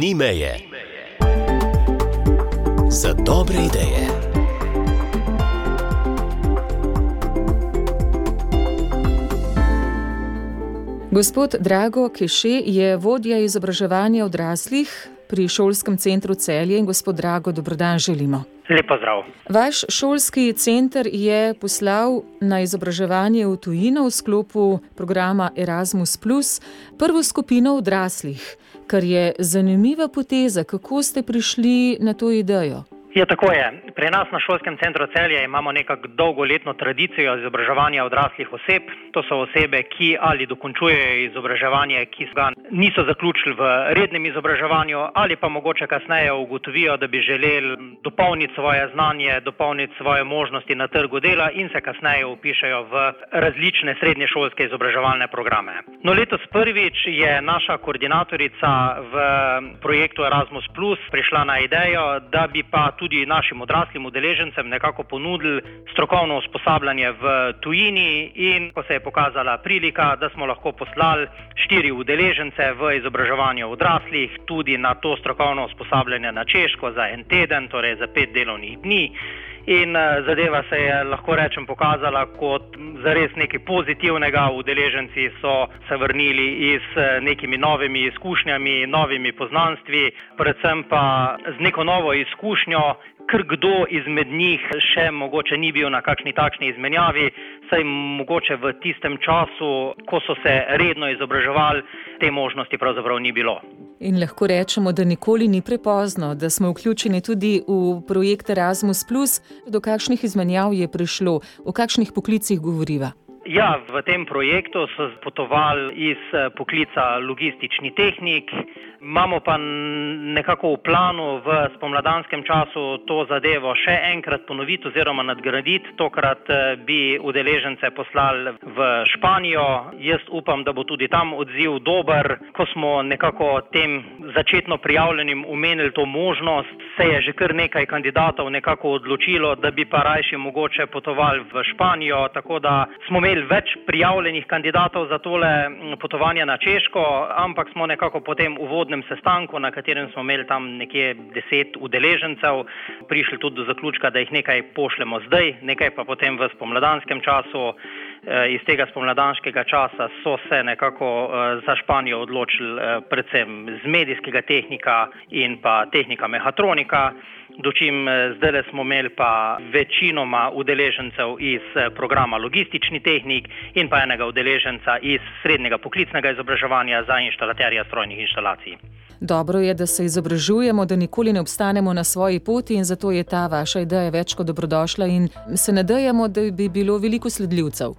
Ni meje. Za dobre ideje. Gospod Drago Keše je vodja izobraževanja odraslih pri Šolskem centru Celje in gospod Drago, dober dan želimo. Lep pozdrav. Vaš šolski center je poslal na izobraževanje v tujino v sklopu programa Erasmus+, prvo skupino odraslih, kar je zanimiva poteza. Kako ste prišli na to idejo? Ja, tako je. Pri nas na Šolskem centru Celje imamo nekako dolgoletno tradicijo izobraževanja odraslih oseb. To so osebe, ki ali dokončujejo izobraževanje, ki ga niso zaključili v rednem izobraževanju, ali pa mogoče kasneje ugotovijo, da bi želeli dopolniti svoje znanje, dopolniti svoje možnosti na trgu dela in se kasneje vpišejo v različne srednješolske izobraževalne programe. No, letos prvič je naša koordinatorica v projektu Erasmus+ prišla na idejo, da bi pa tudi našim odraslim udeležencem nekako ponudili strokovno usposabljanje v tujini, in ko se je pokazala prilika, da smo lahko poslali 4 udeležence v izobraževanje odraslih tudi na to strokovno usposabljanje na Češko za en teden, torej za 5 delovnih dni. In zadeva se je, lahko rečem, pokazala kot zares nekaj pozitivnega. Udeleženci so se vrnili z nekimi novimi izkušnjami, novimi poznanstvi, predvsem pa z neko novo izkušnjo, ker kdo izmed njih še mogoče ni bil na kakšni takšni izmenjavi, saj mogoče v tistem času, ko so se redno izobraževali, te možnosti pravzaprav ni bilo. In lahko rečemo, da nikoli ni prepozno, da smo vključeni tudi v projekt Erasmus+. Do kakšnih izmenjav je prišlo? O kakšnih poklicih govoriva? Ja, v tem projektu so potovali iz poklica logistični tehnik. Imamo pa nekako v planu v spomladanskem času to zadevo še enkrat ponoviti oziroma nadgraditi. Tokrat bi udeležence poslali v Španijo. Jaz upam, da bo tudi tam odziv dober. Ko smo nekako tem začetno prijavljenim omenili to možnost, se je že kar nekaj kandidatov nekako odločilo, da bi pa rajši mogoče potovali v Španijo, tako da smo imeli več prijavljenih kandidatov za tole potovanje na Češko, ampak smo nekako po tem uvodnem sestanku, na katerem smo imeli tam nekje 10 udeležencev, prišli tudi do zaključka, da jih nekaj pošljemo zdaj, nekaj pa potem v spomladanskem času. Iz tega spomladanskega časa so se nekako za Španijo odločili predvsem z medijskega tehnika in pa tehnika mehatronika, dočim zdaj smo imeli pa večinoma udeležencev iz programa logistični tehnik in pa enega udeleženca iz srednjega poklicnega izobraževanja za inštalaterja strojnih inštalacij. Dobro je, da se izobražujemo, da nikoli ne obstanemo na svoji poti, in zato je ta vaša ideja več kot dobrodošla in se nadejamo, da bi bilo veliko sledljivcev.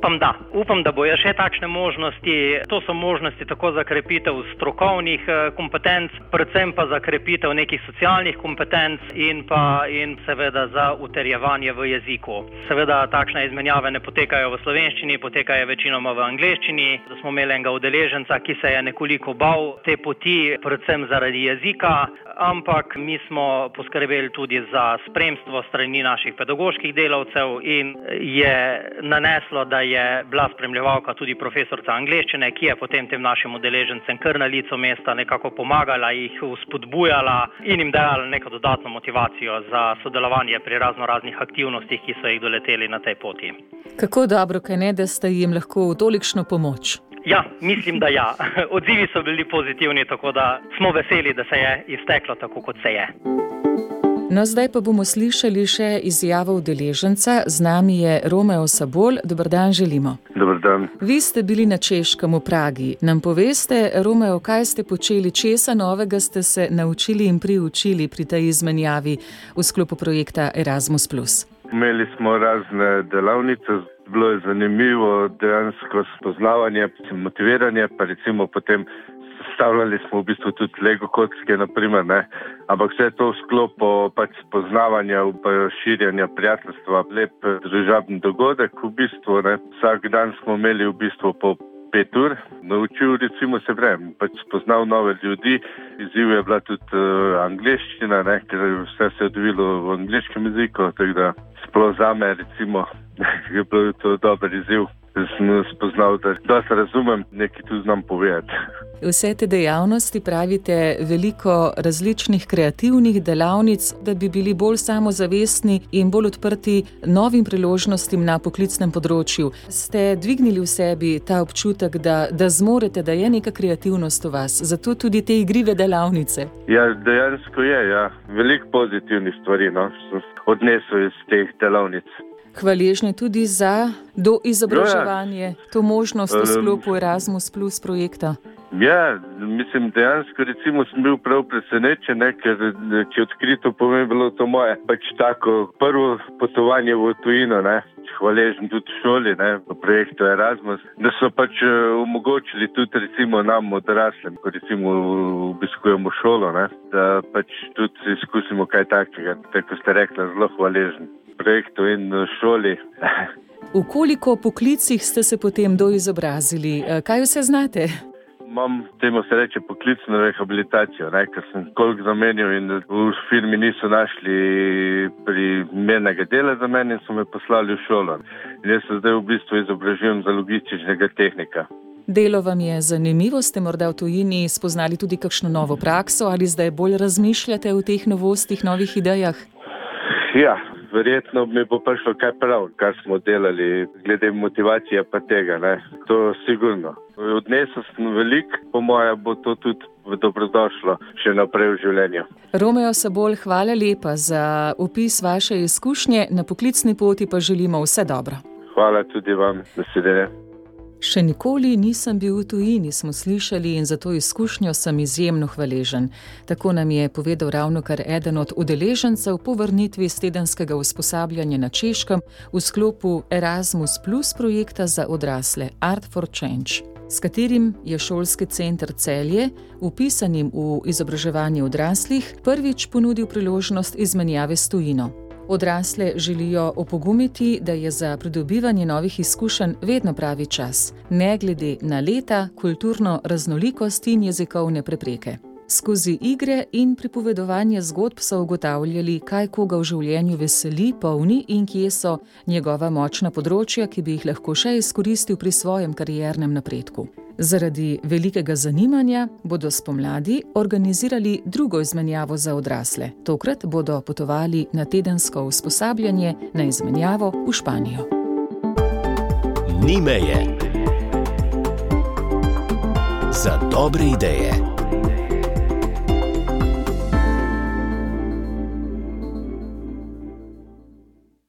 Upam, da bojo še takšne možnosti. To so možnosti tako za krepitev strokovnih kompetenc, predvsem pa za krepitev nekih socialnih kompetenc in seveda za utrjevanje v jeziku. Seveda takšne izmenjave ne potekajo v slovenščini, potekajo večinoma v angleščini. Da smo imeli enega udeleženca, ki se je nekoliko bal te poti, predvsem zaradi jezika, ampak mi smo poskrbeli tudi za spremstvo strani naših pedagoških delavcev in je naneslo, da je bila spremljevalka tudi profesorica angleščine, ki je potem tem našim udeležencem kar na licu mesta nekako pomagala, jih vzpodbujala in jim dala neko dodatno motivacijo za sodelovanje pri raznoraznih aktivnostih, ki so jih doleteli na tej poti. Kako dobro, kaj ne, da ste jim lahko v tolikšno pomoč? Ja, mislim, da ja. Odzivi so bili pozitivni, tako da smo veseli, da se je izteklo tako, kot se je. No, zdaj pa bomo slišali še izjavo udeleženca. Z nami je Romeo Sabol. Dober dan želimo. Dober dan. Vi ste bili na Češkem v Pragi. Nam poveste, Romeo, kaj ste počeli, česa novega ste se naučili in priučili pri tej izmenjavi v sklopu projekta Erasmus+? Imeli smo razne delavnice. Bilo je zanimivo dejansko spoznavanje, motiviranje, pa recimo potem sestavljali smo v bistvu tudi Lego kocke, naprimer, ne. Ampak vse to v sklopu spoznavanja in širjenja prijateljstva, lep družabni dogodek v bistvu, ne. Vsak dan smo imeli v bistvu po 5 ur, naučil recimo se spoznal nove ljudi. Izziv je bila tudi angleščina, ne, ker vse se je odvilo v angleškem jeziku, tako da sploh zame recimo je bil to dober izziv. sem spoznal, da dosti razumem, nekaj tu znam povedati. Vse te dejavnosti, pravite, veliko različnih kreativnih delavnic, da bi bili bolj samozavestni in bolj odprti novim priložnostim na poklicnem področju. Ste dvignili v sebi ta občutek, da zmorete, da je neka kreativnost v vas, zato tudi te igrive delavnice? Ja, dejansko je, ja. Veliko pozitivnih stvari, sem odnesel iz teh delavnic. Hvaležni tudi za doizobraževanje, to možnost v sklopu Erasmus Plus projekta. Ja, mislim, dejansko recimo sem bil prav presenečen, ker če odkrito povem, bilo to moje tako prvo potovanje v tujino, hvaležen tudi šoli, v projektu Erasmus, da so omogočili tudi recimo nam odraslim, ko recimo obiskujemo šolo, da tudi izkusimo kaj takega, tako ste rekli, zelo hvaležen projektu in šoli. V koliko poklicih ste se potem doizobrazili? Kaj vse znate? Imam, temu se reče, poklicno rehabilitacijo, ker sem koliko zamenjal in v firmi niso našli primernega dela za mene in so me poslali v šolo. In jaz se zdaj v bistvu izobražujem za logističnega tehnika. Delo vam je zanimivo, ste morda v tujini spoznali tudi kakšno novo prakso ali zdaj bolj razmišljate o teh novostih, novih idejah? Ja, verjetno mi bo prišlo kaj prav, kar smo delali, glede motivacije pa tega, to sigurno. Odnesel sem veliko, po moje bo to tudi dobrodošlo še naprej v življenju. Romeo Sabol, hvala lepa za opis vaše izkušnje, na poklicni poti pa želimo vse dobro. Hvala tudi vam, nasvidenje. Še nikoli nisem bil v tujini, smo slišali, in za to izkušnjo sem izjemno hvaležen. Tako nam je povedal ravnokar eden od udeležencev po vrnitvi iz tedenskega usposabljanja na Češkem v sklopu Erasmus Plus projekta za odrasle Art for Change, s katerim je šolski center Celje, vpisanim v izobraževanje odraslih, prvič ponudil priložnost izmenjave s tujino. Odrasle želijo opogumiti, da je za pridobivanje novih izkušenj vedno pravi čas, ne glede na leta, kulturno raznolikost in jezikovne prepreke. Skozi igre in pripovedovanje zgodb so ugotavljali, kaj koga v življenju veseli, polni in kje so njegova močna področja, ki bi jih lahko še izkoristil pri svojem kariernem napredku. Zaradi velikega zanimanja bodo spomladi organizirali drugo izmenjavo za odrasle. Tokrat bodo potovali na tedensko usposabljanje na izmenjavo v Španijo. Ni meje. Za dobre ideje.